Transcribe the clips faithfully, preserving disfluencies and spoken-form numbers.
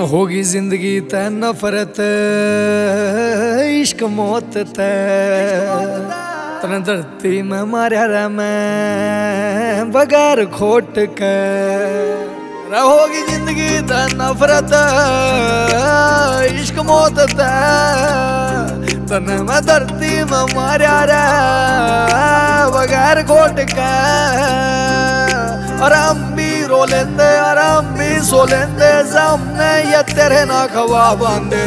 होगी जिंदगी ते नफरत इश्क मौत ते तना धरती में मार्या रे मैं बगैर खोट के। रहोगी जिंदगी ते नफरत इश्क मौत ते तने मैं धरती में मार्या रे बगैर खोट के। और हम भी रो लेंदे और हम भी सो लेंदे सामने ये तेरे ना ख्वाब आंदे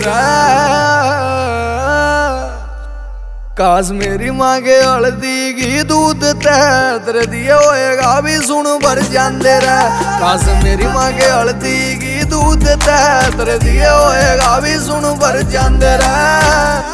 काश मेरी माँ के हल्दी की दूध तेरे दिए होएगा भी सुन भर जाते रह। काश मेरी माँ के हल्दी की दूध तेरे दिए होएगा भी सुन भर जाते रह।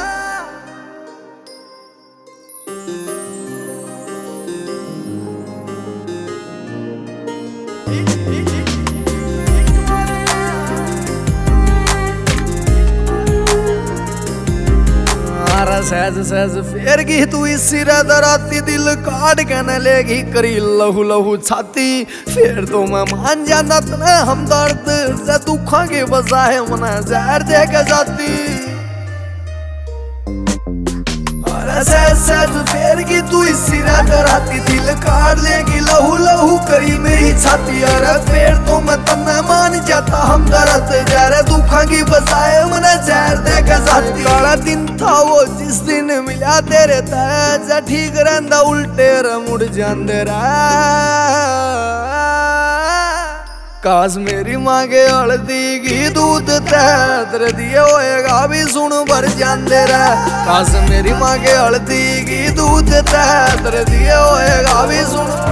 सहज सहज फेर की तू इसी राती दिल काट के न लेगी करी लहू लहू छाती। फिर तो मैं मान जाना तने हम दर्द से दुखा के बजाय मना जहर दे के जाती। सहज सहज फेर की तू इसी राती दिल काट लेगी लहू लहू करी मेरी छाती। अरे फिर तो मैं तन्ना मान जाता हम दर्द जहर दुखा की बजाय मना जहर दे के जाती। काला दिन था वो जिस दिन मिला तेरे तज ठीक रहंदा उल्टे रे मुड़ जांदे काश मेरी माँ के हल्दी की दूध तेरे दिए होएगा भी सुन भर जाते रह। काश मेरी माँ के हल्दी की दूध तेरे दिए होएगा भी सुन।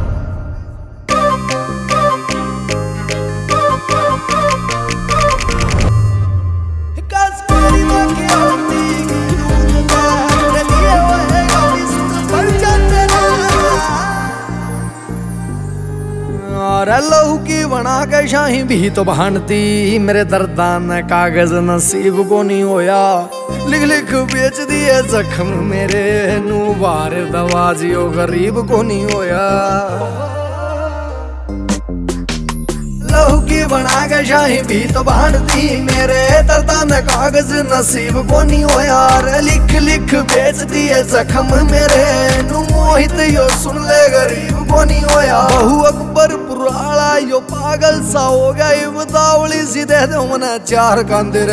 और लहू की बना के शाही भी तो बहानती मेरे दर्दान कागज नसीब को नहीं होया। लिख लिख बेच दिए जख्म मेरे नू बार दवाजियो गरीब को नहीं होया। लहू की बना के शाही भी तो बहानती मेरे दर्दान कागज नसीब को नहीं होया। लिख लिख बेच दिए जख्म मेरे नू मोहित यो सुन ले गरीब को नहीं होया। बहु अकबर पुराला यो पागल सा हो गया ये बतावली सी दे दो मना चार कांदर।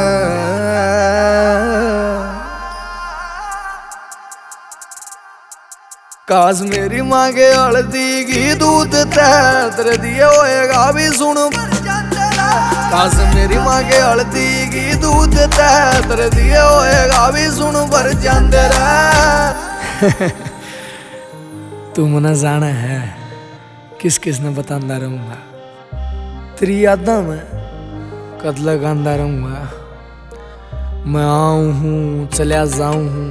काश मेरी माँ के हल्दी की दूध तेरे दिए होएगा भी सुन। काश मेरी माँ के हल्दी की दूध तेरे दिए होएगा भी सुन भर जाते रह। तू मना जाना है किस किस ने बतांदा रहूंगा तेरी यादा में कद लगांदा रहूंगा। मैं आऊं हूँ चलिया जाऊं हूँ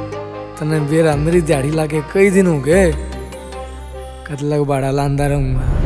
तने बेरा मेरी दिहाड़ी लाके कई दिन हो गए कद लग बाड़ा लांदा रहूंगा।